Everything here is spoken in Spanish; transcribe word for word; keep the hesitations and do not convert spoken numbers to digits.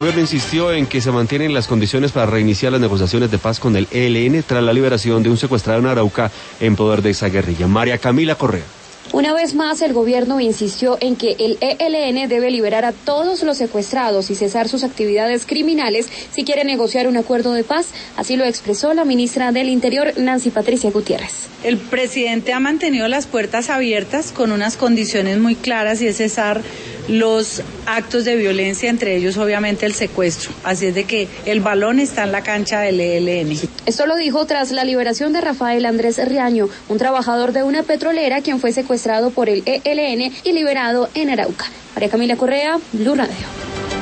El gobierno insistió en que se mantienen las condiciones para reiniciar las negociaciones de paz con el E L N tras la liberación de un secuestrado en Arauca en poder de esa guerrilla. María Camila Correa. Una vez más, el gobierno insistió en que el E L N debe liberar a todos los secuestrados y cesar sus actividades criminales si quiere negociar un acuerdo de paz. Así lo expresó la ministra del Interior, Nancy Patricia Gutiérrez. El presidente ha mantenido las puertas abiertas con unas condiciones muy claras y es cesar los actos de violencia, entre ellos obviamente el secuestro. Así es de que el balón está en la cancha del E L N. Esto lo dijo tras la liberación de Rafael Andrés Riaño, un trabajador de una petrolera quien fue secuestrado por el E L N y liberado en Arauca. María Camila Correa, Blue Radio.